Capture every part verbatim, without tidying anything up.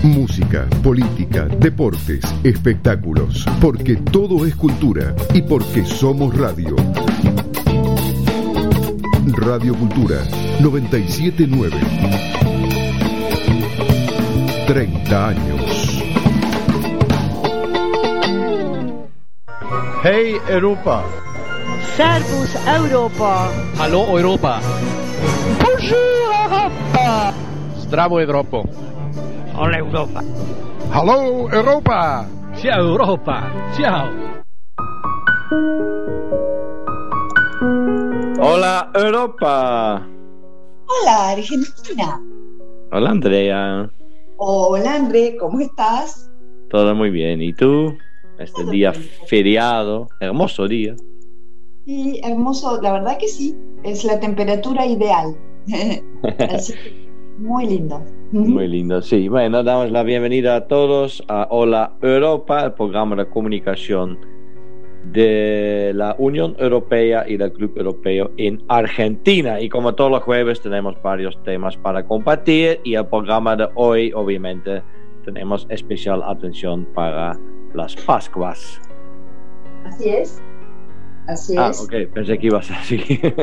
Música, política, deportes, espectáculos, porque todo es cultura y porque somos radio. Radio Cultura noventa y siete punto nueve. treinta años. Hey Europa. Servus Europa. Hallo Europa. Bonjour Europa. Zdravo Europa. Hola Europa. Hallo Europa. Ciao Europa. Ciao. Hola Europa. Hola Argentina. Hola Andrea. Hola André, ¿cómo estás? Todo muy bien. ¿Y tú? Este Todo día bien. feriado, hermoso día. Sí, hermoso, la verdad que sí, es la temperatura ideal. Así que muy lindo. Muy lindo, sí. Bueno, damos la bienvenida a todos a Hola Europa, el programa de comunicación de la Unión Europea y del Club Europeo en Argentina. Y como todos los jueves tenemos varios temas para compartir y el programa de hoy obviamente tenemos especial atención para las Pascuas. Así es, así Ah, es. ok, pensé que ibas así.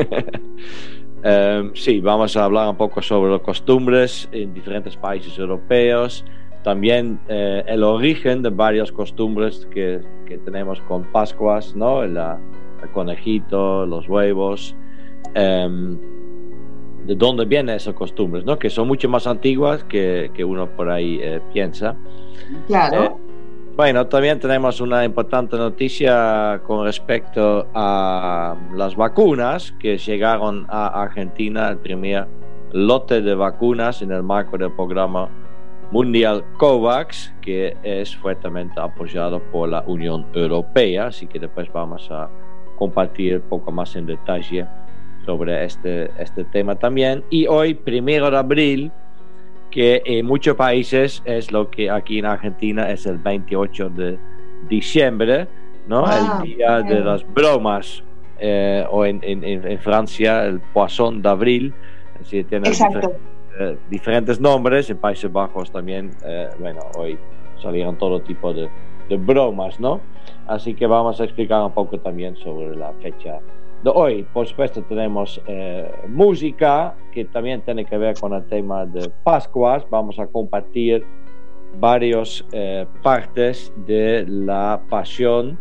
um, sí, vamos a hablar un poco sobre las costumbres en diferentes países europeos. También eh, el origen de varias costumbres que, que tenemos con Pascuas, ¿no? El, el conejito, los huevos. Um, ¿De dónde vienen esas costumbres, ¿no? Que son mucho más antiguas que, que uno por ahí eh, piensa. Claro. Eh, bueno, también tenemos una importante noticia con respecto a las vacunas que llegaron a Argentina, el primer lote de vacunas en el marco del programa mundial COVAX, que es fuertemente apoyado por la Unión Europea, así que después vamos a compartir un poco más en detalle sobre este, este tema también. Y hoy, primero de abril, que en muchos países es lo que aquí en Argentina es el veintiocho de diciembre, ¿no? Ah, El día bien. de las bromas, eh, o en, en, en Francia el Poisson d'avril, así tiene Exacto. Eh, diferentes nombres. En Países Bajos también, eh, bueno, hoy salieron todo tipo de, de bromas, ¿no? Así que vamos a explicar un poco también sobre la fecha de hoy. Por supuesto tenemos eh, música que también tiene que ver con el tema de Pascuas. Vamos a compartir varias eh, partes de la pasión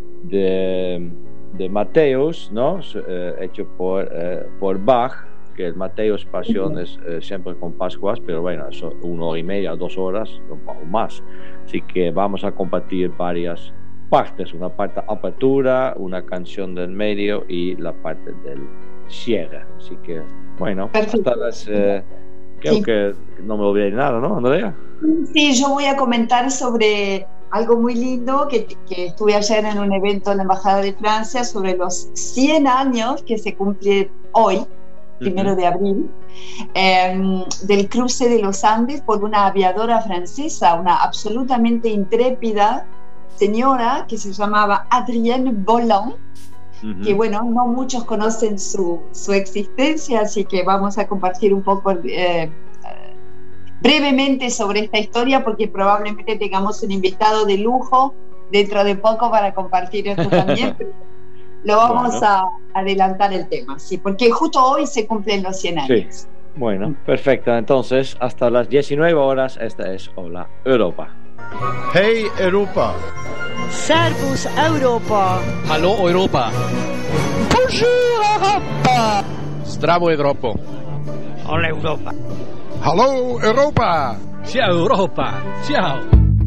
de, de Matthäus, ¿no? Eh, hecho por, eh, por Bach, que el Matthäus Pasión es eh, siempre con Pascuas, pero bueno, eso una hora y media, dos horas o más. Así que vamos a compartir varias partes, una parte apertura, una canción del medio y la parte del cierre. Así que, bueno, Perfecto. hasta las... Eh, creo Sí. que no me olvidé nada, ¿no, Andrea? Sí, yo voy a comentar sobre algo muy lindo que, que estuve ayer en un evento en la Embajada de Francia sobre los cien años que se cumplen hoy, primero de abril, eh, del cruce de los Andes por una aviadora francesa, una absolutamente intrépida señora que se llamaba Adrienne Bolland, Uh-huh. que bueno, no muchos conocen su, su existencia, así que vamos a compartir un poco eh, brevemente sobre esta historia, porque probablemente tengamos un invitado de lujo dentro de poco para compartir esto también, pero lo vamos Bueno. a adelantar el tema, sí, porque justo hoy se cumplen los cien años. Sí. Bueno, perfecto. Entonces, hasta las diecinueve horas, esta es Hola Europa. Hey Europa. Servus Europa. Hallo Europa. Bonjour Europa. Zdravo Europa. Hola Europa. Hallo Europa. Ciao Europa. Ciao.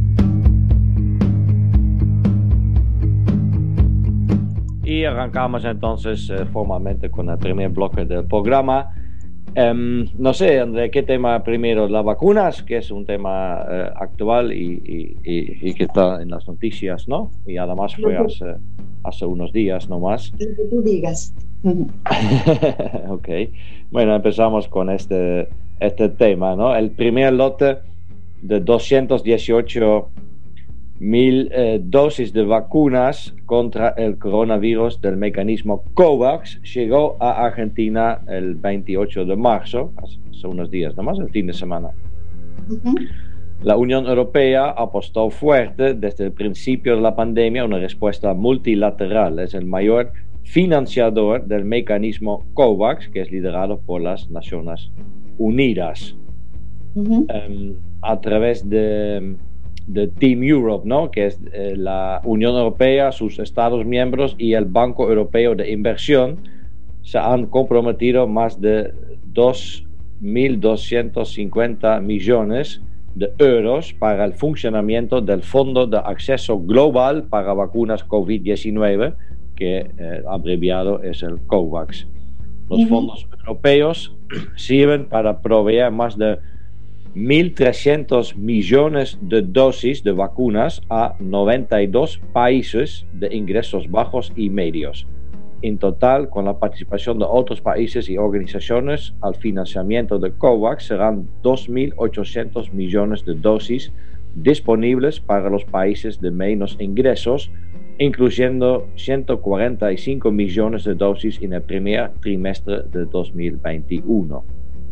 Y arrancamos entonces eh, formalmente con el primer bloque del programa. Um, no sé, André, ¿qué tema primero? Las vacunas, que es un tema eh, actual y, y, y, y que está en las noticias, ¿no? Y además fue hace, hace unos días nomás. Lo que tú digas. Ok, bueno, empezamos con este, este tema, ¿no? El primer lote de doscientas dieciocho mil eh, dosis de vacunas contra el coronavirus del mecanismo COVAX llegó a Argentina el veintiocho de marzo, hace unos días nomás, el fin de semana. Uh-huh. La Unión Europea apostó fuerte desde el principio de la pandemia una respuesta multilateral. Es el mayor financiador del mecanismo COVAX, que es liderado por las Naciones Unidas. Uh-huh. um, a través de, de Team Europe, ¿no? Que es eh, la Unión Europea, sus Estados miembros y el Banco Europeo de Inversión, se han comprometido más de dos mil doscientos cincuenta millones de euros para el funcionamiento del Fondo de Acceso Global para Vacunas COVID diecinueve, que eh, abreviado es el COVAX. Los uh-huh. fondos europeos sirven para proveer más de mil trescientos millones de dosis de vacunas a noventa y dos países de ingresos bajos y medios. En total, con la participación de otros países y organizaciones al financiamiento de COVAX, serán dos mil ochocientos millones de dosis disponibles para los países de menos ingresos, incluyendo ciento cuarenta y cinco millones de dosis en el primer trimestre de dos mil veintiuno.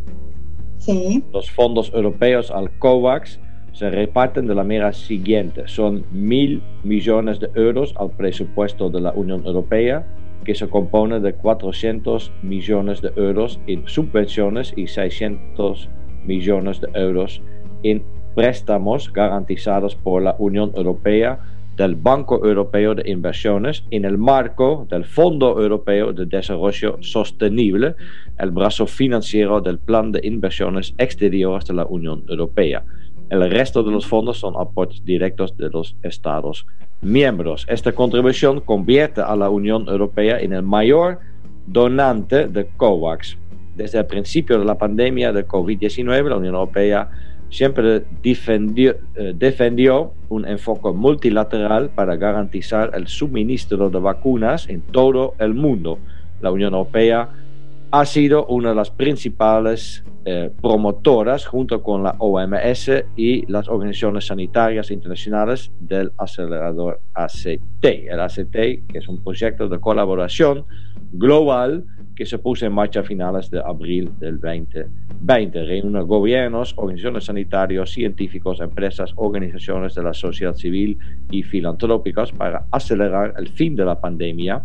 Sí. Los fondos europeos al COVAX se reparten de la manera siguiente. Son mil millones de euros al presupuesto de la Unión Europea, que se compone de cuatrocientos millones de euros en subvenciones y seiscientos millones de euros en préstamos garantizados por la Unión Europea, del Banco Europeo de Inversiones, en el marco del Fondo Europeo de Desarrollo Sostenible, el brazo financiero del Plan de Inversiones Exteriores de la Unión Europea. El resto de los fondos son aportes directos de los Estados miembros. Esta contribución convierte a la Unión Europea en el mayor donante de COVAX. Desde el principio de la pandemia de COVID diecinueve, la Unión Europea siempre defendió, eh, defendió un enfoque multilateral para garantizar el suministro de vacunas en todo el mundo. La Unión Europea ha sido una de las principales eh, promotoras, junto con la O M S y las organizaciones sanitarias internacionales, del acelerador A C T. El A C T, que es un proyecto de colaboración global que se puso en marcha a finales de abril del veinte veinte. Reúne gobiernos, organizaciones sanitarias, científicos, empresas, organizaciones de la sociedad civil y filantrópicas para acelerar el fin de la pandemia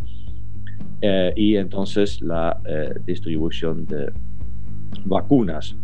eh, y entonces la eh, distribución de vacunas.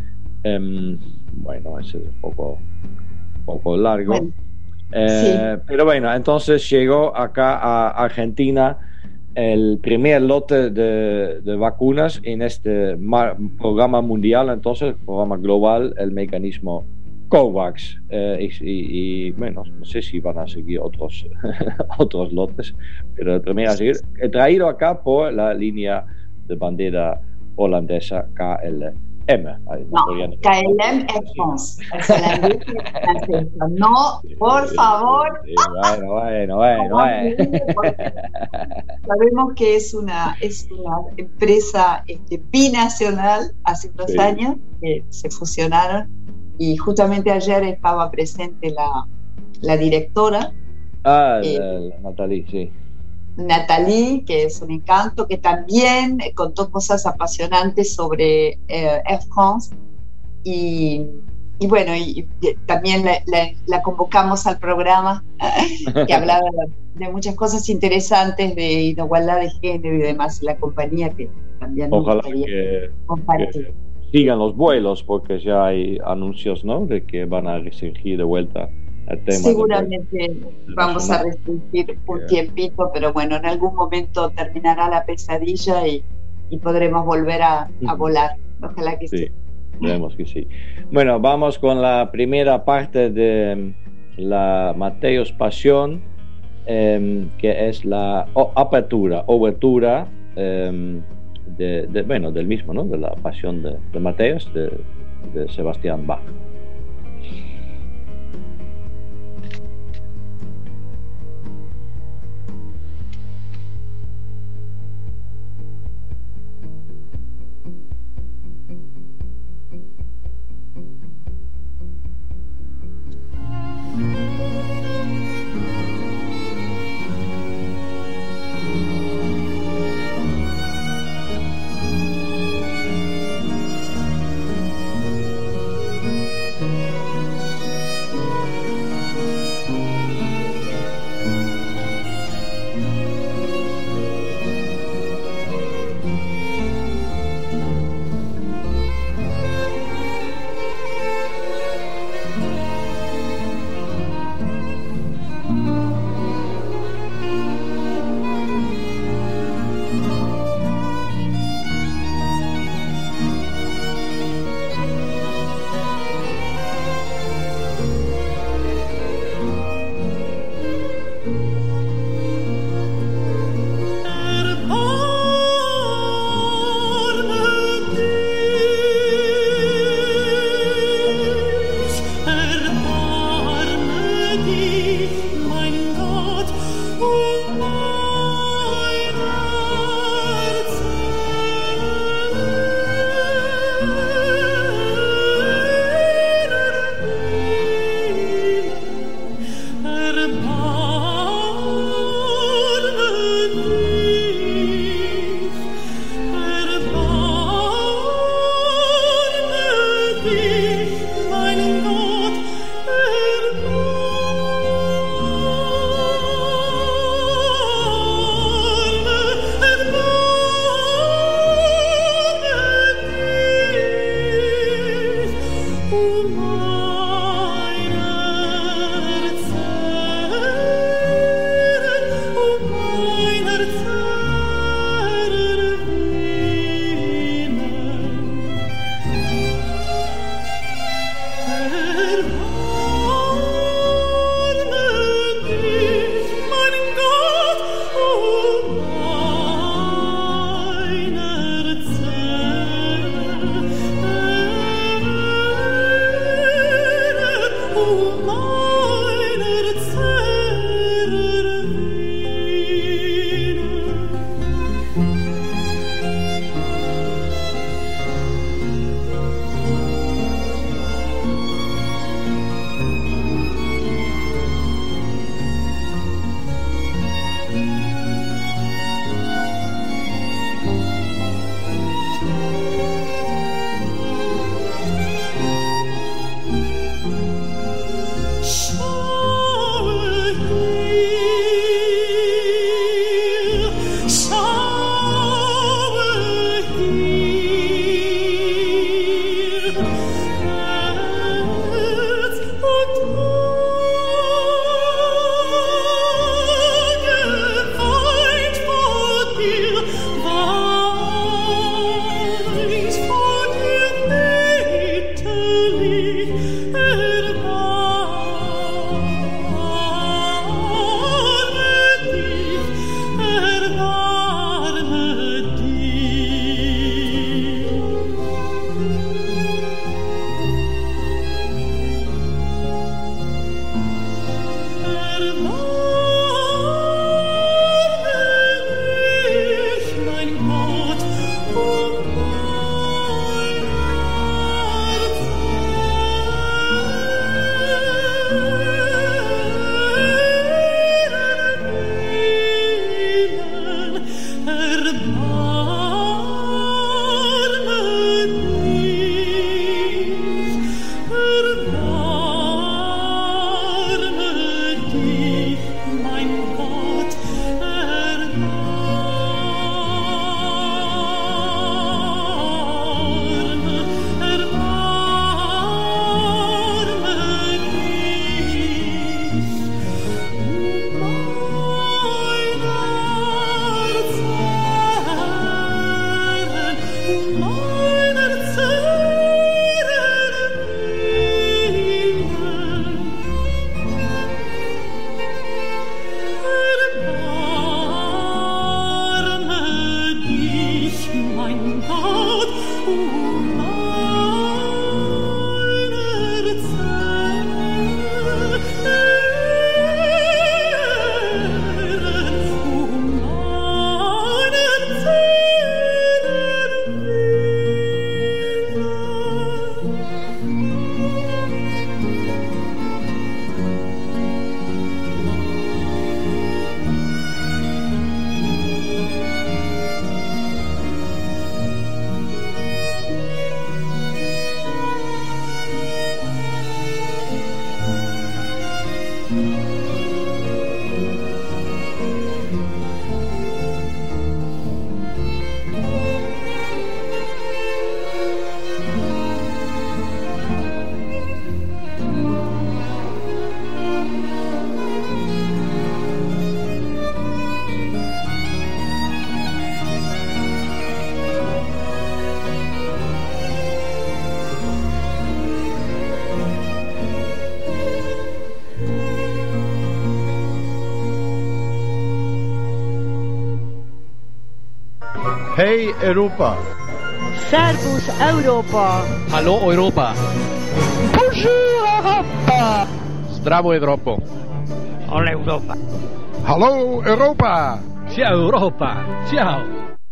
Um, bueno, ese es un poco, un poco largo. Bueno, eh, sí. Pero bueno, entonces llegó acá a Argentina el primer lote de, de vacunas en este mar, programa mundial, entonces, programa global, el mecanismo COVAX. Eh, y, y, y bueno, no sé si van a seguir otros, otros lotes, pero el primero a seguir, he traído acá por la línea de bandera holandesa K L M. No, K L M es France. No, por favor. Sí, bueno, bueno, bueno, bueno. Sabemos que es una, es una empresa este, binacional hace unos sí. años que se fusionaron, y justamente ayer estaba presente la, la directora. Ah, eh, la, la Nathalie, sí. Nathalie, que es un encanto, que también contó cosas apasionantes sobre eh, Air France, y, y bueno, y, y también la, la, la convocamos al programa, que hablaba de muchas cosas interesantes de igualdad de género y demás, la compañía que también ojalá que, que sigan los vuelos, porque ya hay anuncios, ¿no?, de que van a restringir de vuelta. Seguramente de vamos a restringir un tiempito, pero bueno, en algún momento terminará la pesadilla y, y podremos volver a, a volar. Ojalá que sí. Sí, esperemos que sí. Bueno, vamos con la primera parte de la Matteos Pasión, eh, que es la oh, apertura, obertura eh, de, de, bueno, del mismo, ¿no?, de la Pasión de, de Matteos, de, de Sebastián Bach. Hey Europa. Servus Europa. Hallo Europa. Bonjour Europa. Zdravo Evropo. Hola Europa. Hallo Europa. Ciao Europa. Ciao.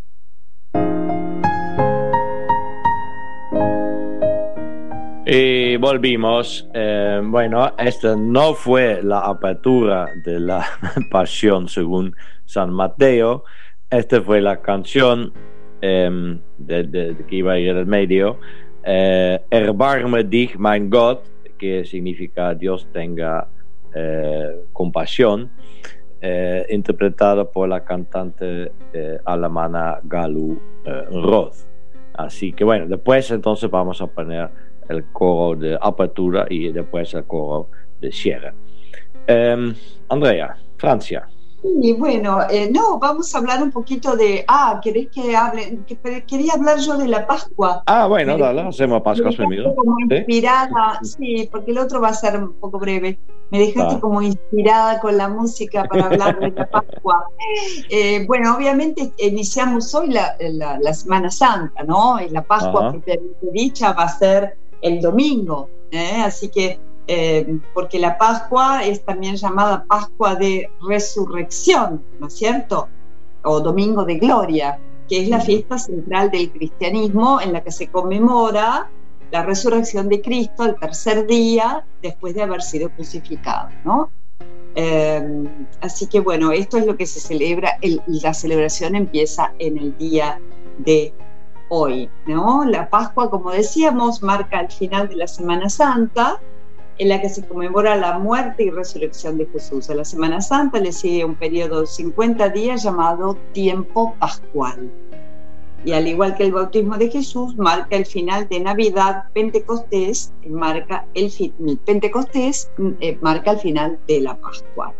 Y volvimos. Eh, bueno, esta no fue la apertura de la Pasión según San Mateo. Esta fue la canción eh, de, de, de que iba a ir en el medio. Eh, Erbarme dich, mein Gott, que significa Dios tenga eh, compasión, eh, interpretada por la cantante eh, alemana Galu eh, Roth. Así que bueno, después entonces vamos a poner el coro de apertura y después el coro de cierre. Eh, Andrea, Francia. Y bueno, eh, no, vamos a hablar un poquito de... Ah, ¿querés que hable? Que, quería hablar yo de la Pascua. Ah, bueno, Me dale, hacemos Pascua, amigo. como ¿Sí? inspirada, sí, porque el otro va a ser un poco breve. Me dejaste Ah. como inspirada con la música para hablar de la Pascua. Eh, bueno, obviamente iniciamos hoy la, la, la Semana Santa, ¿no? Y la Pascua Ajá. propiamente dicha va a ser el domingo, ¿eh? Así que Eh, porque la Pascua es también llamada Pascua de Resurrección, ¿no es cierto? O Domingo de Gloria, que es la fiesta central del cristianismo en la que se conmemora la resurrección de Cristo el tercer día después de haber sido crucificado, ¿no? Eh, así que bueno, esto es lo que se celebra, el, la celebración empieza en el día de hoy, ¿no? La Pascua, como decíamos, marca el final de la Semana Santa, en la que se conmemora la muerte y resurrección de Jesús. A la Semana Santa le sigue un periodo de cincuenta días llamado tiempo pascual. Y al igual que el bautismo de Jesús, marca el final de Navidad. Pentecostés marca el, fin, Pentecostés, eh, marca el final de la Pascua.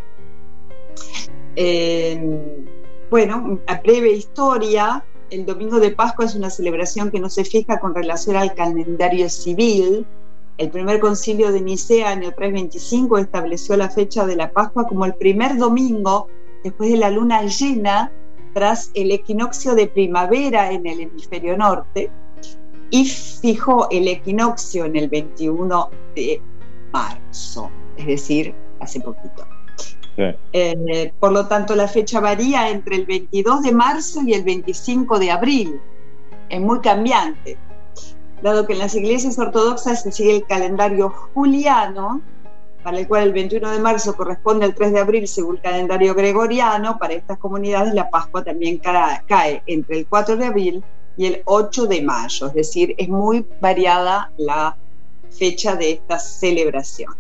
Eh, bueno, a breve historia, el Domingo de Pascua es una celebración que no se fija con relación al calendario civil. El primer concilio de Nicea, año trescientos veinticinco, estableció la fecha de la Pascua como el primer domingo después de la luna llena, tras el equinoccio de primavera en el hemisferio norte, y fijó el equinoccio en el veintiuno de marzo, es decir, hace poquito. Sí. Eh, por lo tanto, la fecha varía entre el veintidós de marzo y el veinticinco de abril. Es muy cambiante. Dado que en las iglesias ortodoxas se sigue el calendario juliano, para el cual el veintiuno de marzo corresponde al tres de abril según el calendario gregoriano, para estas comunidades la Pascua también cae entre el cuatro de abril y el ocho de mayo, es decir, es muy variada la fecha de esta celebración.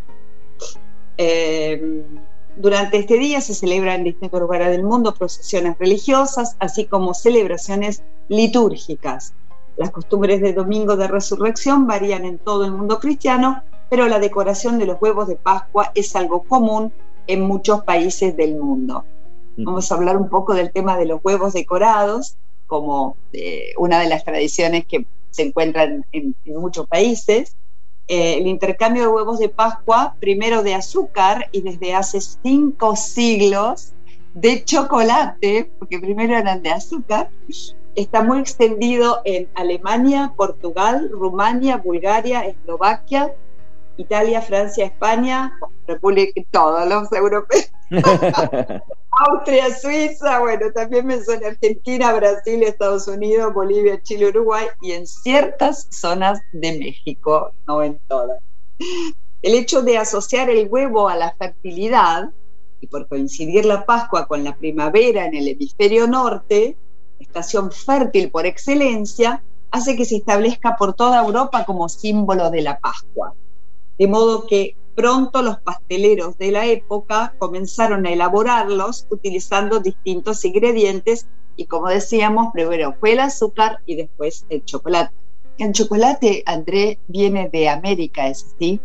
Eh, durante este día se celebran en distintos lugares del mundo procesiones religiosas, así como celebraciones litúrgicas. Las costumbres de Domingo de Resurrección varían en todo el mundo cristiano, pero la decoración de los huevos de Pascua es algo común en muchos países del mundo. Vamos a hablar un poco del tema de los huevos decorados, como eh, una de las tradiciones que se encuentran en, en muchos países. Eh, el intercambio de huevos de Pascua, primero de azúcar y desde hace cinco siglos de chocolate, porque primero eran de azúcar, está muy extendido en Alemania, Portugal, Rumania, Bulgaria, Eslovaquia, Italia, Francia, España, República, todos los europeos, Austria, Suiza, bueno, también me suena Argentina, Brasil, Estados Unidos, Bolivia, Chile, Uruguay y en ciertas zonas de México, no en todas. El hecho de asociar el huevo a la fertilidad, y por coincidir la Pascua con la primavera en el hemisferio norte, estación fértil por excelencia, hace que se establezca por toda Europa como símbolo de la Pascua. De modo que pronto los pasteleros de la época comenzaron a elaborarlos utilizando distintos ingredientes y, como decíamos, primero fue el azúcar y después el chocolate. El chocolate, André, viene de América, ¿es así?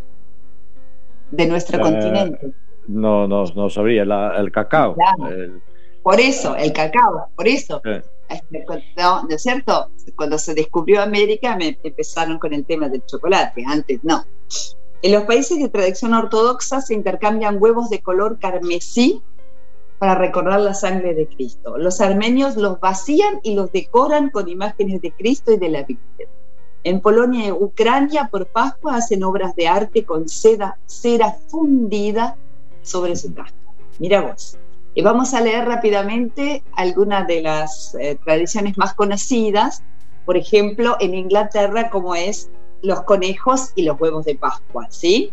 De nuestro uh, continente. No, no, no sabría, la, el cacao. Claro. El... Por eso, el cacao, por eso. Sí. No, ¿no es cierto? Cuando se descubrió América me empezaron con el tema del chocolate, antes no. En los países de tradición ortodoxa se intercambian huevos de color carmesí para recordar la sangre de Cristo. Los armenios los vacían y los decoran con imágenes de Cristo y de la Virgen. En Polonia y Ucrania, por Pascua, hacen obras de arte con seda, cera fundida sobre su casco. Mira vos. Y vamos a leer rápidamente algunas de las eh, tradiciones más conocidas, por ejemplo, en Inglaterra, como es los conejos y los huevos de Pascua, ¿sí?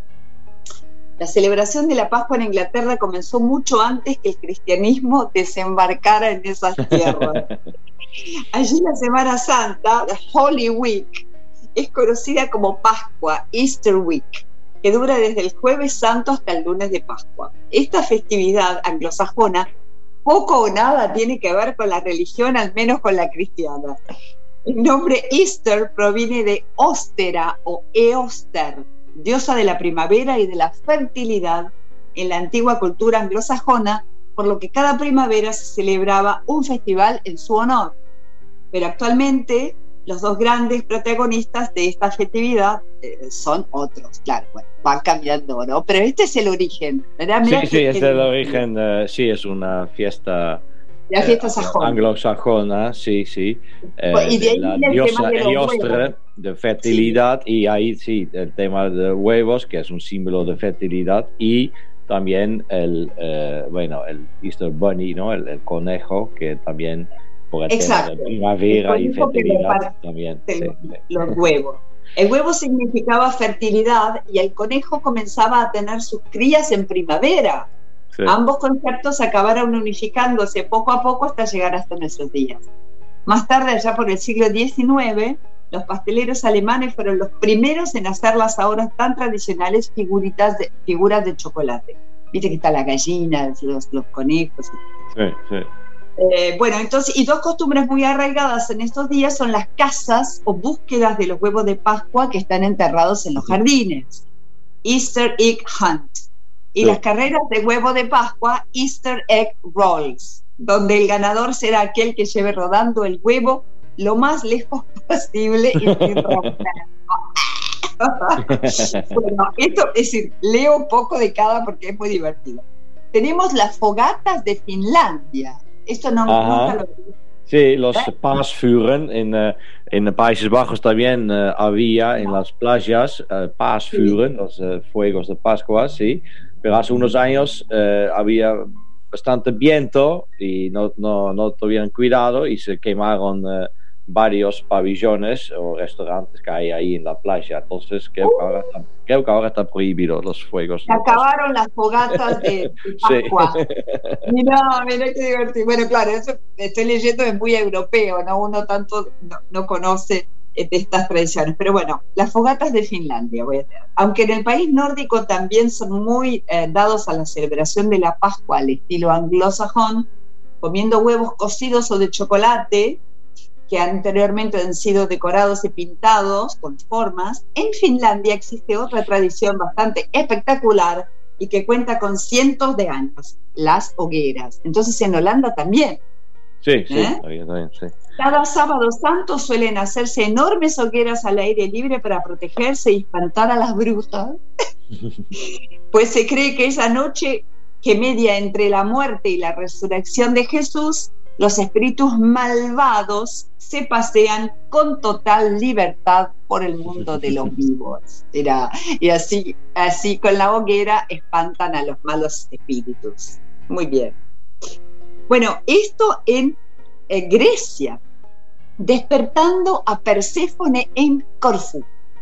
La celebración de la Pascua en Inglaterra comenzó mucho antes que el cristianismo desembarcara en esas tierras. Allí la Semana Santa, la Holy Week, es conocida como Pascua, Easter Week, que dura desde el Jueves Santo hasta el lunes de Pascua. Esta festividad anglosajona poco o nada tiene que ver con la religión, al menos con la cristiana. El nombre Easter proviene de Ostera o Eoster, diosa de la primavera y de la fertilidad en la antigua cultura anglosajona, por lo que cada primavera se celebraba un festival en su honor. Pero actualmente los dos grandes protagonistas de esta festividad eh, son otros, claro, bueno, van cambiando, ¿no? Pero este es el origen, ¿verdad? Sí, Mirá sí, que- es que- el origen, eh, sí, es una fiesta La fiesta eh, sajona. anglosajona, sí, sí. Eh, Y de ahí la viene el diosa tema de los Eliostre, huevos. de fertilidad, y ahí sí, el tema de huevos, que es un símbolo de fertilidad, y también el, eh, bueno, el Easter Bunny, ¿no? El, el conejo, que también por el Exacto. tema de primavera El y conejo que fertilidad reparte también. de Sí, los, sí. los huevos. El huevo significaba fertilidad y el conejo comenzaba a tener sus crías en primavera. Sí. Ambos conceptos acabaron unificándose poco a poco hasta llegar hasta nuestros días. Más tarde, allá por el siglo diecinueve, los pasteleros alemanes fueron los primeros en hacer las ahora tan tradicionales figuritas de, figuras de chocolate. Viste que está la gallina, los, los conejos. Sí, sí. Eh, bueno, entonces, y dos costumbres muy arraigadas en estos días son las cazas o búsquedas de los huevos de Pascua que están enterrados en los jardines. Easter Egg Hunt. Y Sí. las carreras de huevo de Pascua, Easter Egg Rolls, donde el ganador será aquel que lleve rodando el huevo lo más lejos posible y sin romperlo. Bueno, esto es decir, leo un poco de cada porque es muy divertido. Tenemos las fogatas de Finlandia. Esto no Ajá. nunca lo vi. Sí, los paasvuren en, eh, en Países Bajos también eh, había en las playas eh, paasvuren, los eh, fuegos de Pascua, sí, pero hace unos años eh, había bastante viento y no, no, no tuvieron cuidado y se quemaron eh, varios pabellones o restaurantes que hay ahí en la playa, entonces creo que ahora está, creo que ahora está prohibido los fuegos Se de Pascua. acabaron las fogatas de, de Sí. Pascua. Mirá, mirá qué divertido. Bueno, claro, eso estoy leyendo, es muy europeo, ¿no? Uno tanto no, no conoce eh, de estas tradiciones. Pero bueno, las fogatas de Finlandia, voy a leer. Aunque en el país nórdico también son muy eh, dados a la celebración de la Pascua al estilo anglosajón, comiendo huevos cocidos o de chocolate, que anteriormente han sido decorados y pintados con formas. En Finlandia existe otra tradición bastante espectacular y que cuenta con cientos de años, las hogueras. Entonces en Holanda también. Sí, sí, ¿Eh? está bien, está bien, sí. Cada sábado santo suelen hacerse enormes hogueras al aire libre para protegerse y espantar a las brujas, pues se cree que esa noche que media entre la muerte y la resurrección de Jesús, los espíritus malvados se pasean con total libertad por el mundo de los vivos. Era, y así, así con la hoguera espantan a los malos espíritus. Muy bien. Bueno, esto en eh, Grecia, despertando a Perséfone en Corfú.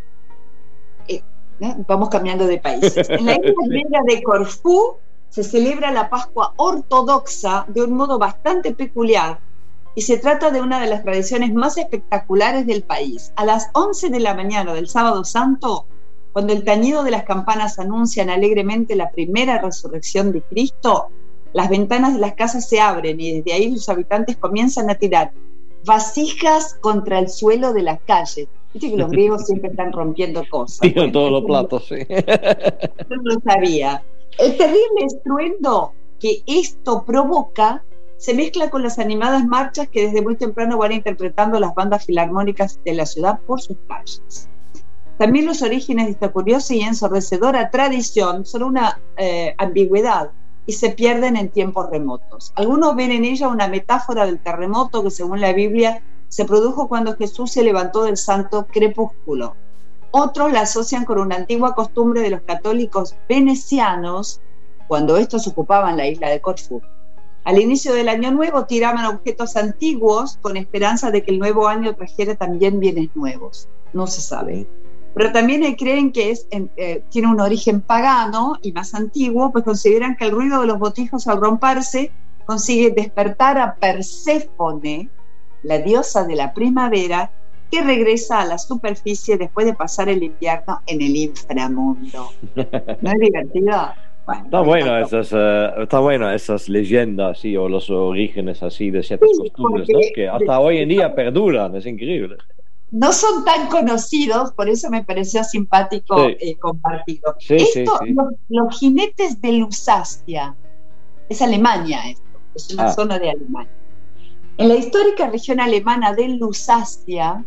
Eh, ¿eh? Vamos cambiando de países. En la isla griega de Corfú se celebra la Pascua ortodoxa de un modo bastante peculiar y se trata de una de las tradiciones más espectaculares del país. A las once de la mañana del Sábado Santo, cuando el tañido de las campanas anuncian alegremente la primera resurrección de Cristo, las ventanas de las casas se abren y desde ahí sus habitantes comienzan a tirar vasijas contra el suelo de las calles. Viste que los griegos siempre están rompiendo cosas. Tiran todos los platos, sí. Yo no lo sabía. El terrible estruendo que esto provoca se mezcla con las animadas marchas que desde muy temprano van interpretando las bandas filarmónicas de la ciudad por sus calles. También los orígenes de esta curiosa y ensordecedora tradición son una eh, ambigüedad y se pierden en tiempos remotos. Algunos ven en ella una metáfora del terremoto que, según la Biblia, se produjo cuando Jesús se levantó del santo crepúsculo. Otros la asocian con una antigua costumbre de los católicos venecianos cuando estos ocupaban la isla de Corfú. Al inicio del año nuevo tiraban objetos antiguos con esperanza de que el nuevo año trajera también bienes nuevos. No se sabe. Pero también creen que es, eh, tiene un origen pagano y más antiguo, pues consideran que el ruido de los botijos al romperse consigue despertar a Perséfone, la diosa de la primavera, que regresa a la superficie después de pasar el invierno en el inframundo. ¿No es divertido? Bueno, Está bueno esas, uh, está bueno esas leyendas, sí, o los orígenes así de ciertas Sí, costumbres, porque- ¿no? Que hasta hoy en día perduran, es increíble. No son tan conocidos, por eso me pareció simpático Sí. eh, compartirlo. Sí, Esto, sí, sí. Los, los jinetes de Lusacia, Es Alemania esto, es una Ah. zona de Alemania. En la histórica región alemana de Lusacia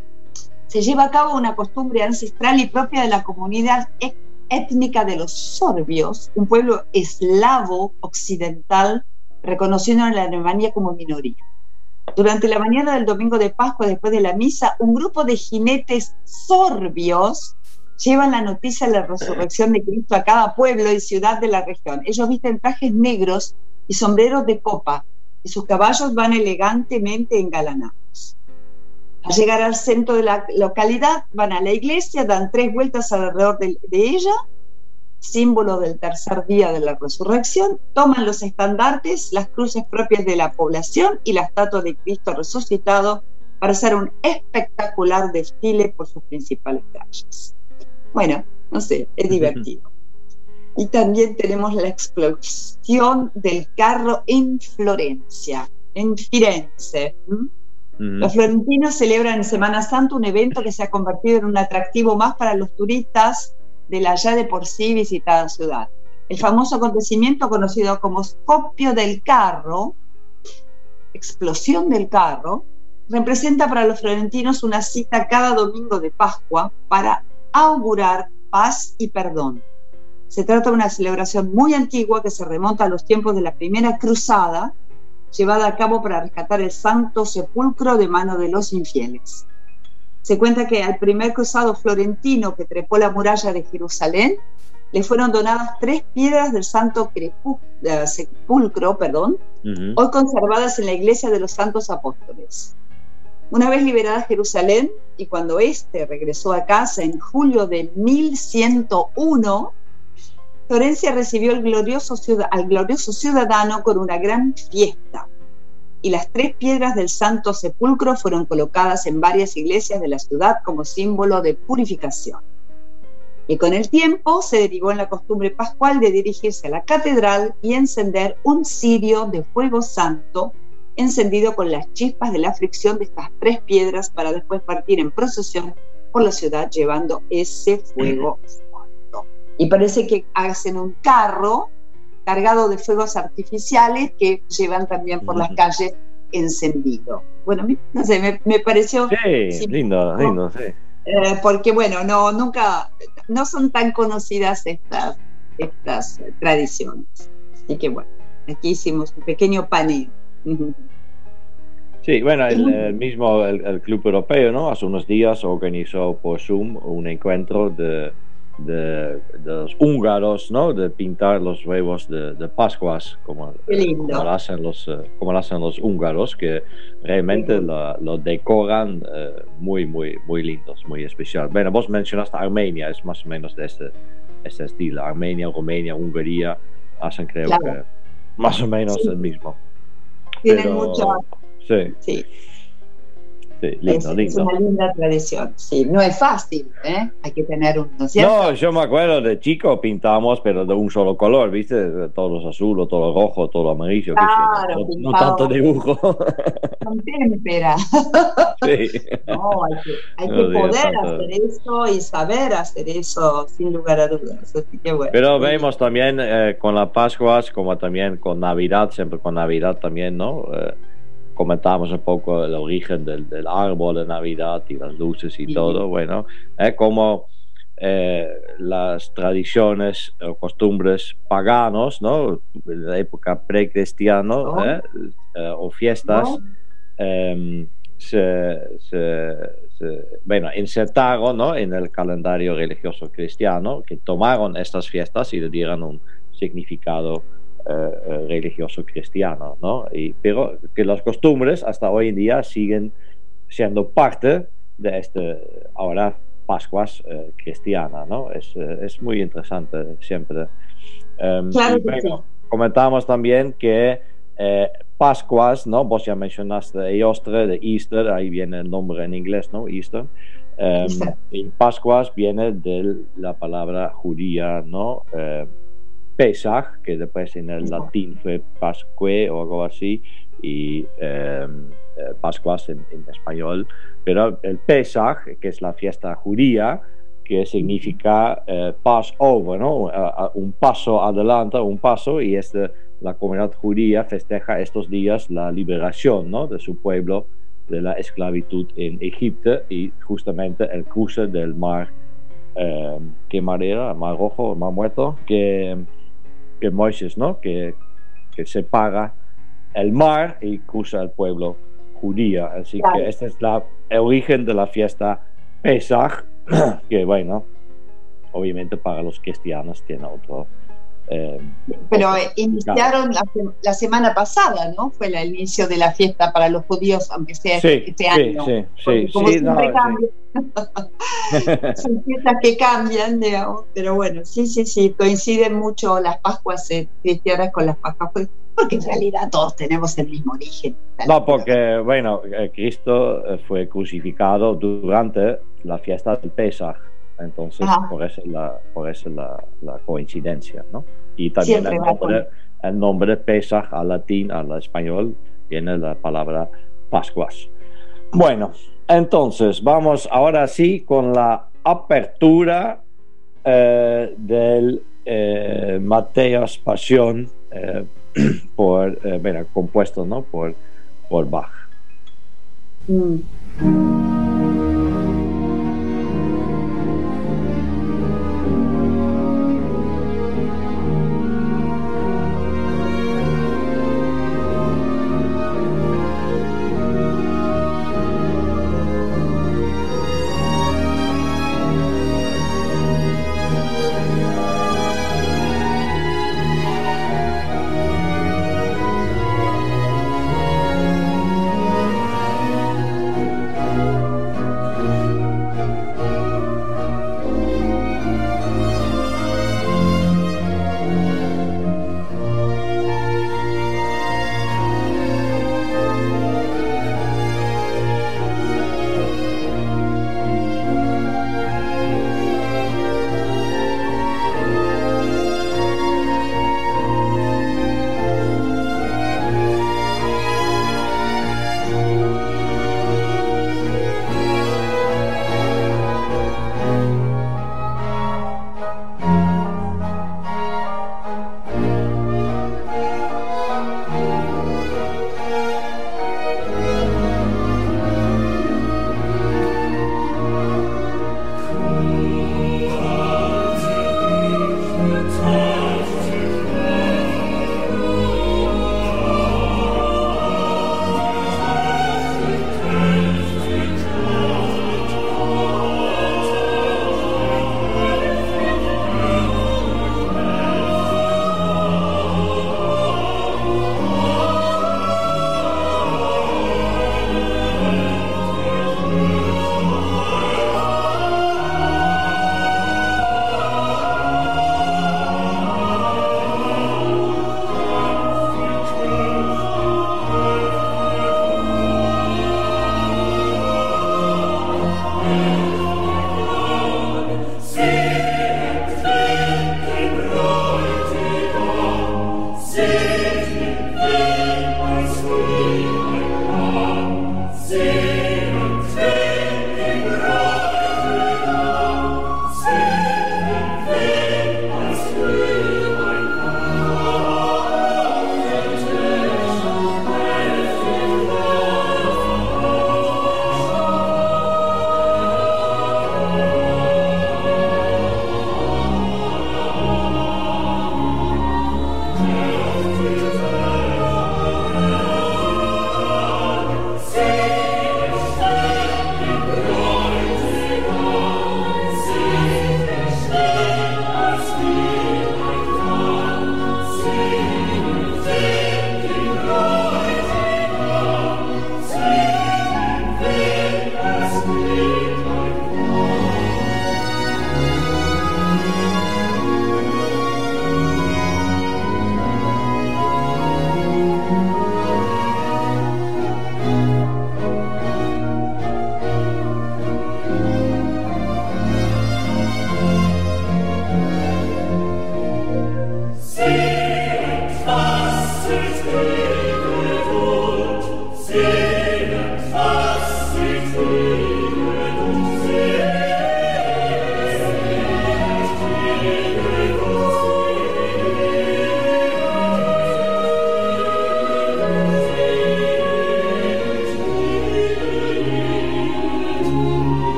se lleva a cabo una costumbre ancestral y propia de la comunidad et- étnica de los sorbios, un pueblo eslavo occidental reconocido en la Alemania como minoría. Durante la mañana del domingo de Pascua, después de la misa, un grupo de jinetes sorbios llevan la noticia de la resurrección de Cristo a cada pueblo y ciudad de la región. Ellos visten trajes negros y sombreros de copa, y sus caballos van elegantemente engalanados. Al llegar al centro de la localidad, van a la iglesia, dan tres vueltas alrededor de, de ella, símbolo del tercer día de la resurrección, toman los estandartes, las cruces propias de la población y la estatua de Cristo resucitado para hacer un espectacular desfile por sus principales calles. Bueno, no sé, es divertido. Y también tenemos la explosión del carro en Florencia, en Firenze. ¿Mm? Ujú. Los florentinos celebran en Semana Santa un evento que se ha convertido en un atractivo más para los turistas de la ya de por sí visitada ciudad. El famoso acontecimiento conocido como Scoppio del Carro, explosión del carro, representa para los florentinos una cita cada domingo de Pascua para augurar paz y perdón. Se trata de una celebración muy antigua que se remonta a los tiempos de la primera cruzada, llevada a cabo para rescatar el Santo Sepulcro de mano de los infieles. Se cuenta que al primer cruzado florentino que trepó la muralla de Jerusalén, le fueron donadas tres piedras del Santo Crepu- eh, Sepulcro, perdón, Ujú. hoy conservadas en la iglesia de los Santos Apóstoles. Una vez liberada Jerusalén, y cuando éste regresó a casa en julio de mil ciento uno, Florencia recibió el glorioso ciudad- al glorioso ciudadano con una gran fiesta, y las tres piedras del Santo Sepulcro fueron colocadas en varias iglesias de la ciudad como símbolo de purificación. Y con el tiempo se derivó en la costumbre pascual de dirigirse a la catedral y encender un cirio de fuego santo encendido con las chispas de la fricción de estas tres piedras para después partir en procesión por la ciudad llevando ese fuego santo. Y parece que hacen un carro cargado de fuegos artificiales que llevan también por las calles encendido. Bueno, no sé, me, me pareció... Sí, sí, lindo, lindo, sí. Eh, porque bueno, no, nunca, no son tan conocidas estas, estas eh, tradiciones. Así que bueno, aquí hicimos un pequeño panel. Sí, bueno, el, el mismo el, el Club Europeo, ¿no? Hace unos días organizó por Zoom un encuentro de, de, de los húngaros, ¿no? De pintar los huevos de, de Pascuas, como, Qué lindo. como, lo hacen los, eh, como lo hacen los húngaros, que realmente lo, lo decoran eh, muy, muy, muy lindos, muy especial. Bueno, vos mencionaste Armenia, es más o menos de este, este estilo. Armenia, Rumania, Hungría, hacen creo Claro. que más o menos Sí. el mismo. Tienen Pero- mucha... Sí, Sí, sí, es, lindo, es lindo. una linda tradición. Sí, no es fácil, ¿eh? Hay que tener un... ¿no es cierto? No, yo me acuerdo de chico pintamos, pero de un solo color, ¿viste? Todos azul, o todo rojo, todo amarillo. qué sé yo. Claro, no, no pintamos. tanto dibujo. Con témpera. Sí. No, hay que, hay No que digas poder tanto. hacer eso y saber hacer eso sin lugar a dudas. Así que bueno. Pero vemos también eh, con las Pascuas, como también con Navidad, siempre con Navidad también, ¿no? Eh, comentamos un poco el origen del, del árbol de Navidad y las luces y Sí. todo, bueno, eh, como eh, las tradiciones o costumbres paganos, ¿no? De la época precristiana, Oh. eh, eh, o fiestas, Oh. eh, se, se, se, bueno, insertaron, ¿no? En el calendario religioso cristiano, que tomaron estas fiestas y le dieron un significado eh, religioso cristiano, ¿no? Y, pero que las costumbres hasta hoy en día siguen siendo parte de este ahora Pascuas eh, cristiana, ¿no? Es, eh, es muy interesante siempre. Um, Claro y, que bueno, sí. comentamos también que eh, Pascuas, ¿no? Vos ya mencionaste Eostre, de Easter, ahí viene el nombre en inglés, ¿no? Easter. Um, Easter. y Pascuas viene de la palabra judía, ¿no? Eh, Pesach, que después en el Exacto. latín fue Pascue o algo así, y eh, eh, Pascuas en, en español, pero el Pesach, que es la fiesta judía, que significa eh, Passover, ¿no? A- a- un paso adelante, un paso, y este la comunidad judía festeja estos días la liberación, ¿no?, de su pueblo de la esclavitud en Egipto y justamente el cruce del mar, eh, ¿qué mar era? ¿El mar rojo? ¿El mar muerto? Que, que Moisés, ¿no?, que, que separa el mar y cruza el pueblo judío. Así claro. que este es la, el origen de la fiesta Pesach, que bueno, obviamente para los cristianos tiene otro... Eh, Pero eh, iniciaron la, la semana pasada, ¿no? Fue el inicio de la fiesta para los judíos, aunque sea sí, este sí, año. Sí, sí, como sí, siempre no, cambia. sí. Son fiestas que cambian, digamos. Pero bueno, sí, sí, sí, coinciden mucho las Pascuas eh, cristianas con las Pascuas, porque en realidad todos tenemos el mismo origen. No, porque, bueno, Cristo fue crucificado durante la fiesta del Pesach. Entonces, ah. por eso, la, por eso la, la coincidencia, ¿no? Y también el nombre, el nombre Pesach al latín, al español, viene la palabra Pascuas. Bueno, entonces, vamos ahora sí con la apertura eh, del eh, Matthäus Pasión, eh, por, eh, bueno, compuesto, ¿no?, por, por Bach. Mm.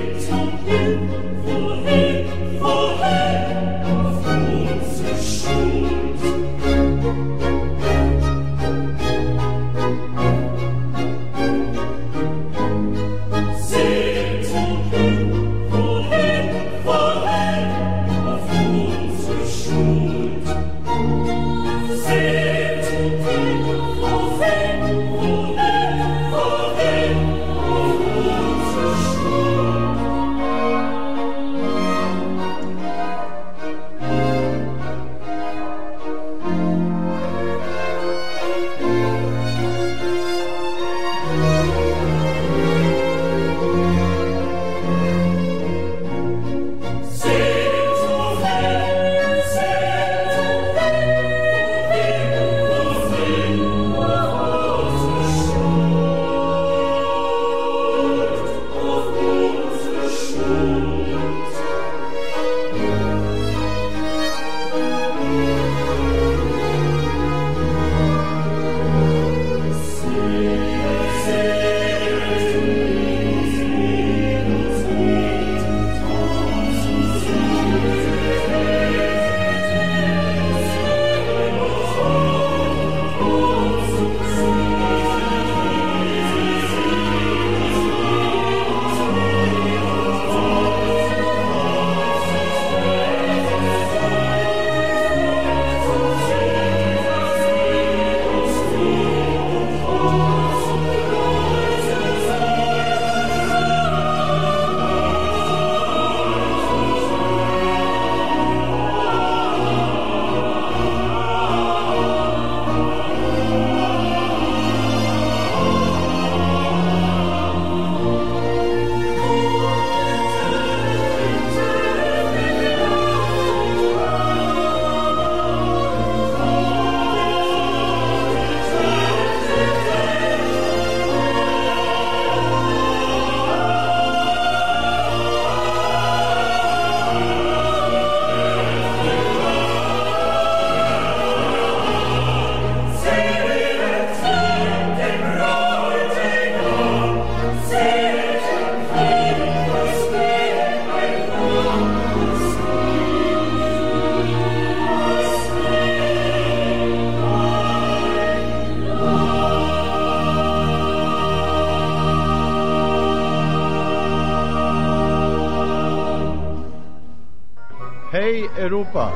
Hey Europa.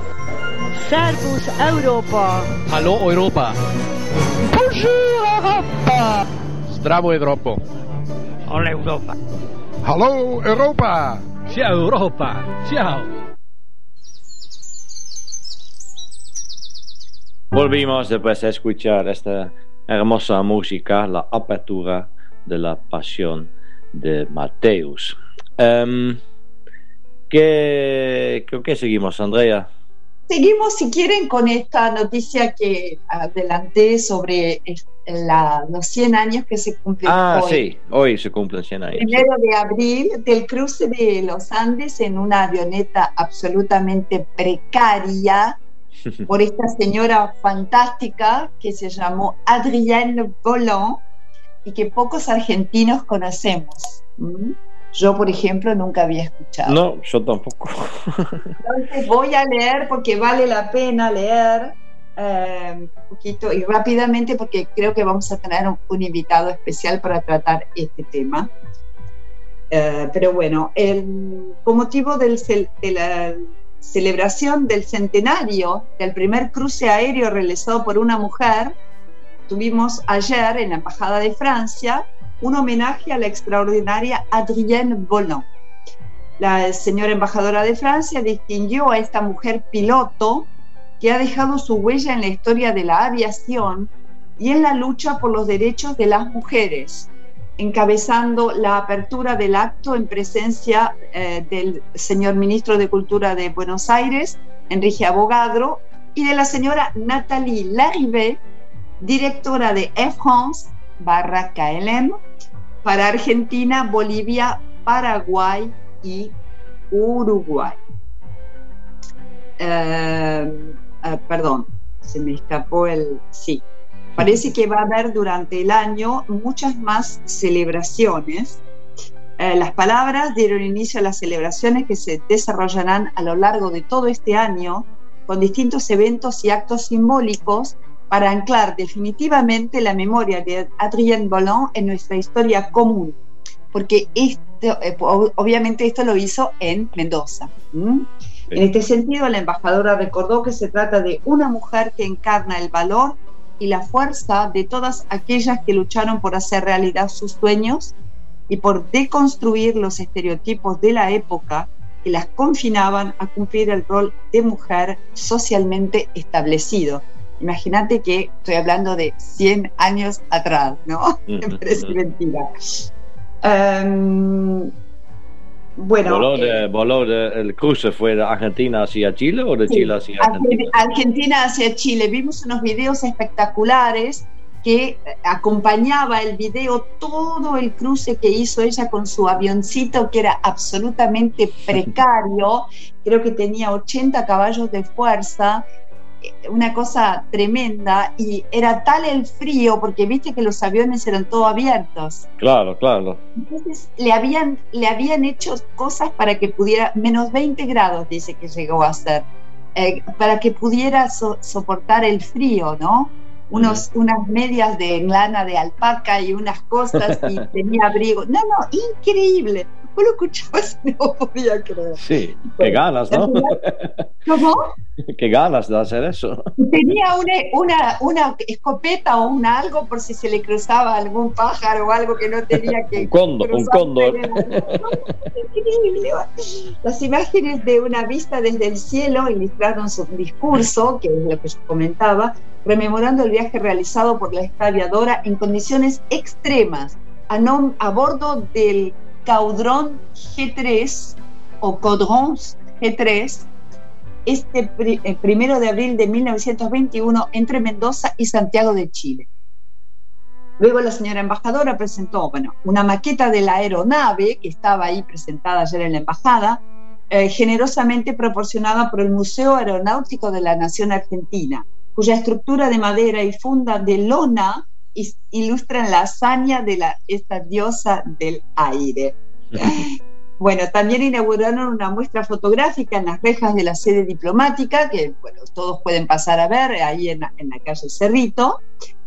Servus Europa. Hallo Europa. Bonjour Europa. Zdravo Europa. Hola Europa. Hallo Europa. Ciao Europa. Ciao. Volvimos después a escuchar esta hermosa música, la apertura de la Pasión de Mateus. Um, ¿qué, ¿Con qué seguimos, Andrea? Seguimos, si quieren, con esta noticia que adelanté sobre la, los cien años que se cumplen ah, hoy. sí, hoy se cumplen cien años. Primero de abril, del cruce de los Andes en una avioneta absolutamente precaria por esta señora fantástica que se llamó Adrienne Volon y que pocos argentinos conocemos. ¿Mm? Yo, por ejemplo, nunca había escuchado. No, yo tampoco. Entonces voy a leer porque vale la pena leer eh, un poquito y rápidamente porque creo que vamos a tener un, un invitado especial para tratar este tema. Eh, pero bueno, el, con motivo del, de la celebración del centenario del primer cruce aéreo realizado por una mujer, tuvimos ayer en la Embajada de Francia un homenaje a la extraordinaria Adrienne Volon. La señora embajadora de Francia distinguió a esta mujer piloto que ha dejado su huella en la historia de la aviación y en la lucha por los derechos de las mujeres, encabezando la apertura del acto en presencia eh, del señor ministro de Cultura de Buenos Aires, Enrique Abogadro, y de la señora Nathalie Larrivée, directora de Air France barra K L M para Argentina, Bolivia, Paraguay y Uruguay. Uh, uh, perdón, se me escapó el... Sí, parece que va a haber durante el año muchas más celebraciones Eh, las palabras dieron inicio a las celebraciones que se desarrollarán a lo largo de todo este año, con distintos eventos y actos simbólicos para anclar definitivamente la memoria de Adrienne Bolon en nuestra historia común, porque esto, eh, obviamente esto lo hizo en Mendoza. ¿Mm? En este sentido, la embajadora recordó que se trata de una mujer que encarna el valor y la fuerza de todas aquellas que lucharon por hacer realidad sus sueños y por deconstruir los estereotipos de la época que las confinaban a cumplir el rol de mujer socialmente establecido. Imagínate que estoy hablando de cien años atrás, ¿no? Me parece mentira. Um, bueno, ¿Voló, de, eh, voló de, el cruce fue de Argentina hacia Chile o de sí, Chile hacia Argentina? Argentina hacia Chile. Vimos unos videos espectaculares que acompañaba el video todo el cruce que hizo ella con su avioncito, que era absolutamente precario. Creo que tenía ochenta caballos de fuerza, una cosa tremenda, y era tal el frío, porque viste que los aviones eran todos abiertos. Claro, claro. Entonces le habían, le habían hecho cosas para que pudiera, menos veinte grados dice que llegó a ser, eh, para que pudiera so, soportar el frío, ¿no? Unos, mm. unas medias de lana de alpaca y unas cosas, y tenía abrigo. No, no, increíble. Vos lo escuchabas y no podía creer. Sí, qué ganas, ¿no? ¿Cómo? Qué ganas de hacer eso. Tenía una, una, una escopeta o un algo por si se le cruzaba algún pájaro o algo que no tenía que... Un cóndor, un cóndor. Increíble. Las imágenes de una vista desde el cielo ilustraron su discurso, que es lo que yo comentaba, rememorando el viaje realizado por la esta aviadora en condiciones extremas, a, no, a bordo del Caudron G tres o Caudron G tres, este pri, el primero de abril de mil novecientos veintiuno entre Mendoza y Santiago de Chile. Luego la señora embajadora presentó, bueno, una maqueta de la aeronave que estaba ahí presentada ayer en la embajada, eh, generosamente proporcionada por el Museo Aeronáutico de la Nación Argentina, cuya estructura de madera y funda de lona ilustran la hazaña de la, esta diosa del aire. Bueno, también inauguraron una muestra fotográfica en las rejas de la sede diplomática, que bueno, todos pueden pasar a ver ahí en, en la calle Cerrito,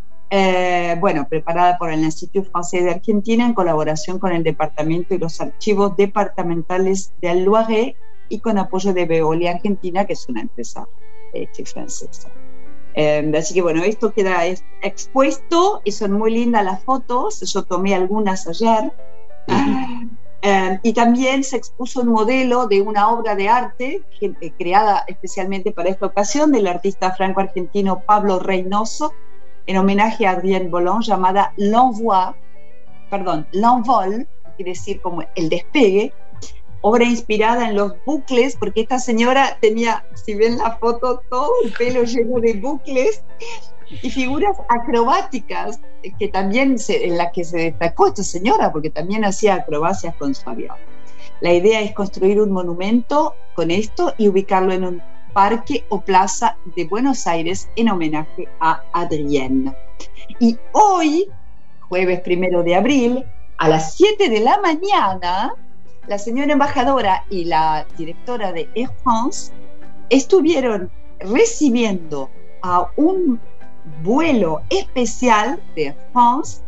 eh, bueno, preparada por el Instituto Francés de Argentina en colaboración con el Departamento y los Archivos Departamentales de Loiret y con apoyo de Veolia Argentina, que es una empresa este, francesa. Eh, así que bueno, esto queda expuesto y son muy lindas las fotos. Yo tomé algunas ayer. Uh-huh. eh, y también se expuso un modelo de una obra de arte que, eh, creada especialmente para esta ocasión del artista franco-argentino Pablo Reynoso en homenaje a Adrienne Bolon, llamada L'Envoi, perdón, L'Envol, quiere decir como el despegue, obra inspirada en los bucles, porque esta señora tenía, si ven la foto, todo el pelo lleno de bucles y figuras acrobáticas, que también se, en las que se destacó esta señora, porque también hacía acrobacias con su avión. La idea es construir un monumento con esto y ubicarlo en un parque o plaza de Buenos Aires en homenaje a Adrienne. Y hoy, jueves primero de abril, a las siete de la mañana, la señora embajadora y la directora de Air France estuvieron recibiendo a un vuelo especial de Air France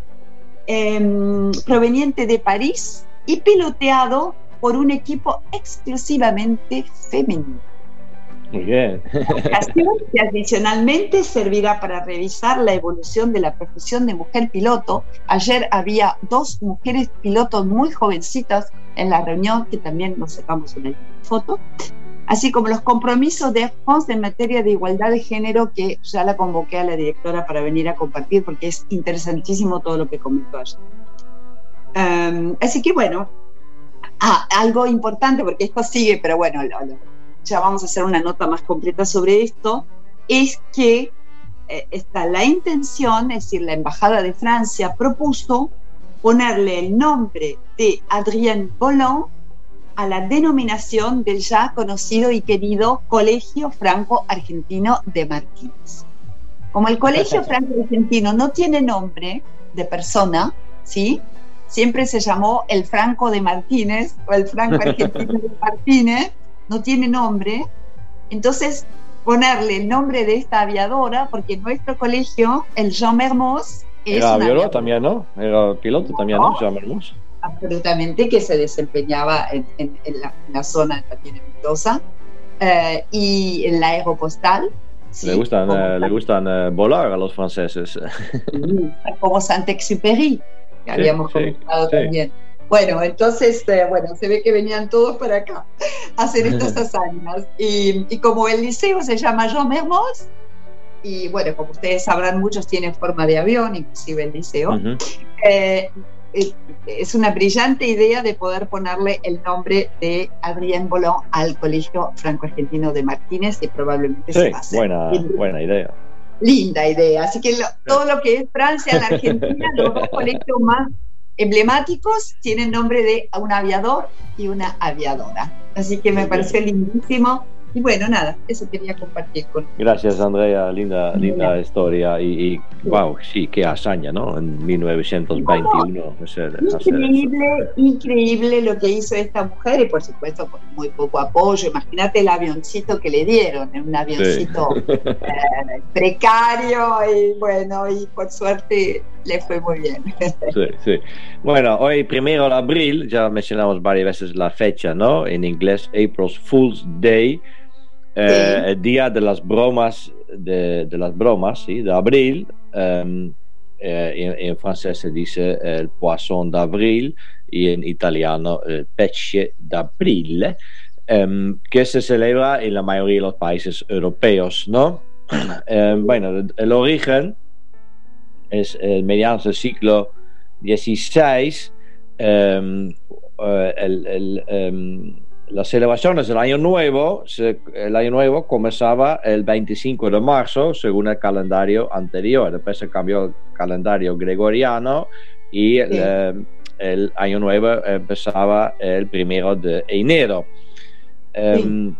eh, proveniente de París y piloteado por un equipo exclusivamente femenino. Muy bien. Que adicionalmente servirá para revisar la evolución de la profesión de mujer piloto. Ayer había dos mujeres pilotos muy jovencitas en la reunión, que también nos sacamos una foto, así como los compromisos de Air France en materia de igualdad de género, que ya la convoqué a la directora para venir a compartir porque es interesantísimo todo lo que comentó ayer. Um, así que bueno, ah, algo importante, porque esto sigue, pero bueno, lo, lo, ya vamos a hacer una nota más completa sobre esto, es que eh, está la intención, es decir, la Embajada de Francia propuso ponerle el nombre de Adrienne Bolon a la denominación del ya conocido y querido Colegio Franco-Argentino de Martínez. Como el Colegio Franco-Argentino no tiene nombre de persona, ¿sí? siempre se llamó el Franco de Martínez o el Franco Argentino de Martínez, no tiene nombre. Entonces, ponerle el nombre de esta aviadora, porque en nuestro colegio, el Jean Mermoz es Era una aviador aviadora. también, ¿no? Era piloto también, ¿no? Jean Mermoz. Absolutamente, que se desempeñaba en, en, en, la, en la zona también en Mendoza, eh, y en la Aeropostal. Sí, le gustan, como, eh, le gustan eh, volar a los franceses. como Saint-Exupéry, que Sí, habíamos sí, comentado sí. también. Bueno, entonces, eh, bueno, se ve que venían todos para acá a hacer estas hazañas. Y, y como el liceo se llama Jean Mermoz, y bueno, como ustedes sabrán, muchos tienen forma de avión, inclusive el liceo, Ujú. eh, eh, es una brillante idea de poder ponerle el nombre de Adrien Bolon al Colegio Franco-Argentino de Martínez, que probablemente Sí, se va a hacer. buena, Bien. buena idea. Linda idea. Así que lo, todo lo que es Francia, la Argentina, los dos colegios más emblemáticos tienen nombre de un aviador y una aviadora. Así que me Muy pareció lindísimo. Y bueno, nada, eso quería compartir con Gracias, Andrea, linda, linda Bien. historia. Y, y, wow, sí, qué hazaña, ¿no? En mil novecientos veintiuno. Hacer, hacer Increíble, increíble lo que hizo esta mujer, y por supuesto con muy poco apoyo. Imagínate el avioncito que le dieron, un avioncito Sí. eh, precario, y bueno, y por suerte le fue muy bien. Sí, sí. Bueno, hoy primero de abril, ya mencionamos varias veces la fecha, ¿no? En inglés, April Fool's Day, eh, Sí. el día de las bromas, de, de las bromas, ¿sí? De abril. Um, eh, en, en francés se dice el Poisson d'avril y en italiano el Pesce d'Aprile, um, que se celebra en la mayoría de los países europeos, ¿no? Um, bueno, el, el origen es eh, mediados del siglo dieciséis. um, uh, el, el, um, las celebraciones del Año Nuevo, se, el Año Nuevo comenzaba el veinticinco de marzo según el calendario anterior. Después se cambió el calendario gregoriano y Sí. el, el Año Nuevo empezaba el primero de enero. Um,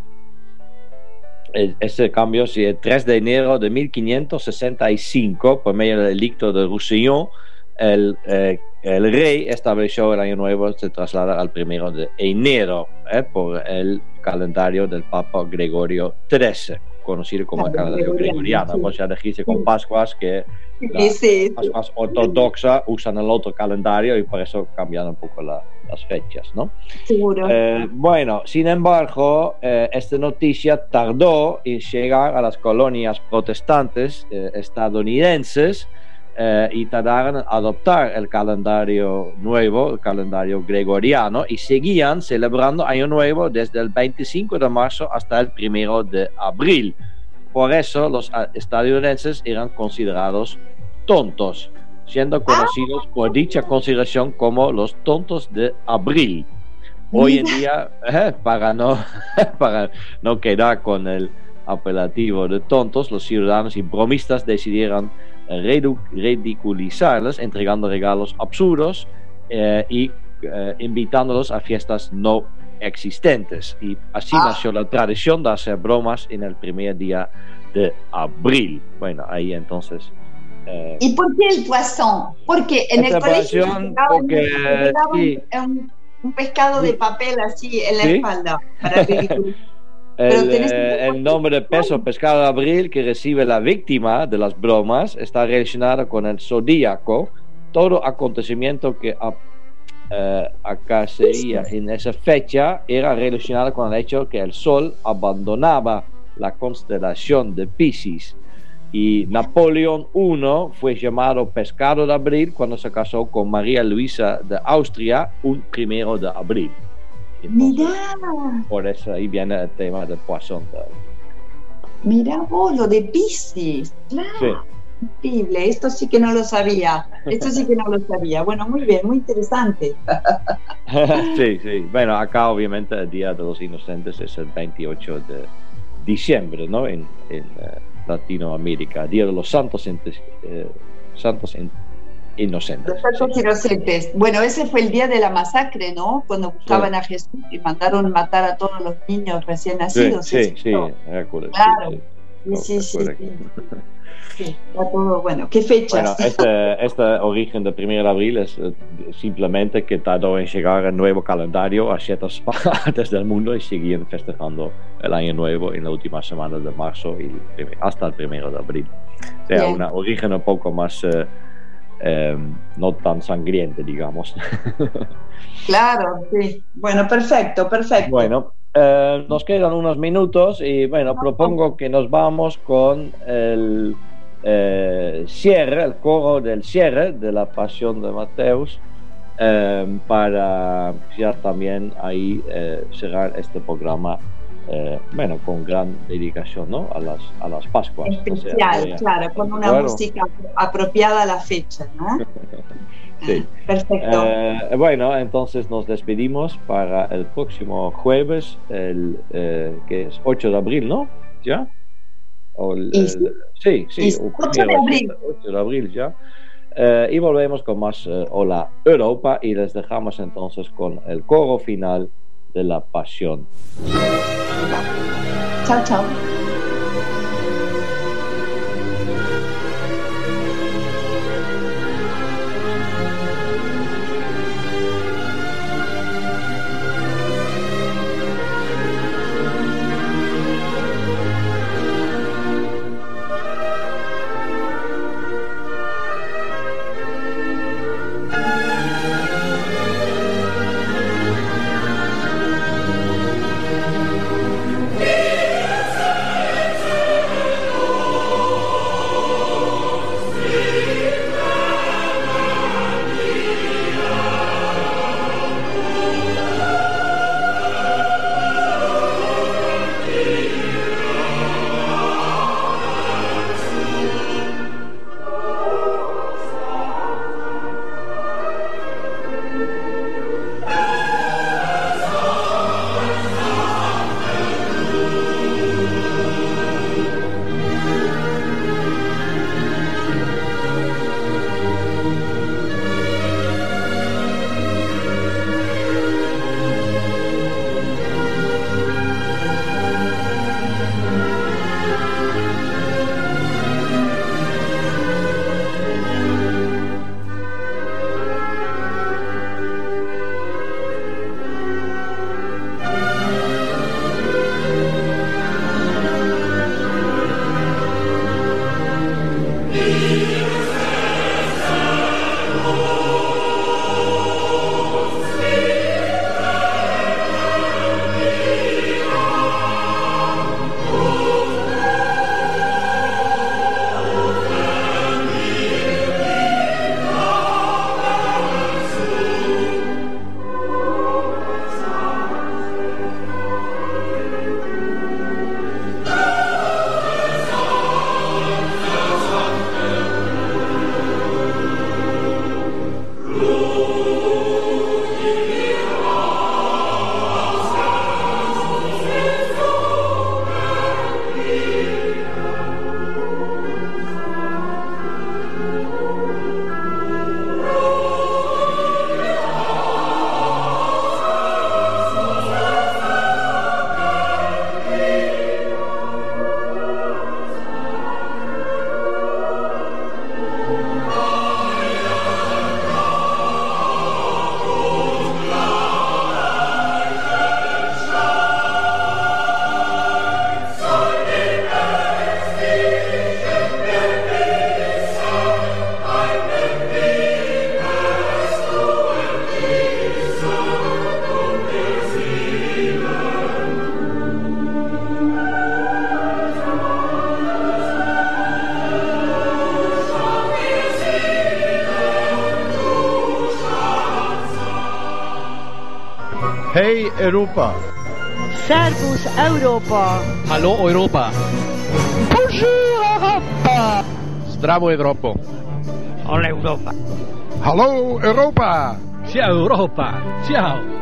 el- Este cambio, sí, el tres de enero de mil quinientos sesenta y cinco, por medio del edicto de Roussillon, el, eh, el rey estableció el año nuevo, se traslada al primero de enero, eh, por el calendario del Papa Gregorio trece, conocido como el Claro, calendario gregoriano, gregoriano. sí. Vos ya dijiste con Sí. Pascuas que Sí, la- sí, sí. las más ortodoxas usan el otro calendario y por eso cambian un poco la- las fechas, ¿no? Seguro. Eh, bueno, sin embargo, eh, esta noticia tardó en llegar a las colonias protestantes eh, estadounidenses, eh, y tardaron en adoptar el calendario nuevo, el calendario gregoriano, y seguían celebrando Año Nuevo desde el veinticinco de marzo hasta el primero de abril. Por eso los ah, estadounidenses eran considerados tontos, siendo conocidos por dicha consideración como los tontos de abril. Hoy en día, eh, para, no, para no quedar con el apelativo de tontos, los ciudadanos y bromistas decidieron redu- ridiculizarlos, entregando regalos absurdos eh, y eh, invitándolos a fiestas no existentes. Y así Ah. nació la tradición de hacer bromas en el primer día de abril. Bueno, ahí entonces... eh, ¿Y por qué el poisson? Porque en el Esta colegio operación, te daban- porque, te daban sí. un, un pescado de papel así en la ¿Sí? espalda para ridiculizar. Pero El, tenés- eh, el nombre de peso pescado de abril que recibe la víctima de las bromas está relacionado con el zodíaco. Todo acontecimiento que a- eh, acaecería en esa fecha era relacionado con el hecho que el sol abandonaba la constelación de Piscis. Y Napoleón primero fue llamado pescado de abril cuando se casó con María Luisa de Austria un primero de abril. Entonces, Mirá, por eso ahí viene el tema del Poisson d'avril. mirá vos, lo de Piscis. Claro, Sí. increíble. Esto sí que no lo sabía. Esto sí que no lo sabía. Bueno, muy bien, muy interesante. Sí, sí. Bueno, acá obviamente el Día de los Inocentes es el veintiocho de diciembre, ¿no? En, en eh, Latinoamérica, Día de los Santos, Entes- eh, Santos in- Inocentes. Los santos Sí. inocentes. Bueno, ese fue el día de la masacre, ¿no? Cuando buscaban a Jesús y mandaron matar a todos los niños recién Sí, nacidos. sí, ¿es sí, cierto? recuerdo, sí, Claro. sí. Sí, sí, sí, correcto. sí. Sí, está todo bueno. ¿Qué fechas? Bueno, este, este origen del primero de abril es eh, simplemente que tardó en llegar el nuevo calendario a ciertas partes del mundo y siguen festejando el año nuevo en la última semana de marzo y el primer- hasta el primero de abril. O sea, Bien. un origen un poco más, eh, eh, no tan sangriente, digamos. Claro, sí. Bueno, perfecto, perfecto. Bueno, eh, nos quedan unos minutos y bueno, propongo que nos vamos con el eh, cierre, el coro del cierre de la Pasión de Mateus, eh, para ya también ahí eh, cerrar este programa, eh, bueno, con gran dedicación, ¿no? A las, a las Pascuas. O sea, Especial, ya- claro, con una Bueno. música apropiada a la fecha, ¿no? Sí. Perfecto. Eh, bueno, entonces nos despedimos para el próximo jueves, el, eh, que es ocho de abril, ¿no? ¿Ya? O el- Y el- sí. sí, sí, Y sí, o ocho de primero, abril. ocho de abril ya. Eh, y volvemos con más eh, Hola Europa y les dejamos entonces con el coro final de la Pasión. Chao, chao. Hey Europa. Servus Europa. Hallo Europa. Bonjour Europa. Zdravo Evropo. Hola Europa. Hallo Europa. Ciao Europa. Ciao.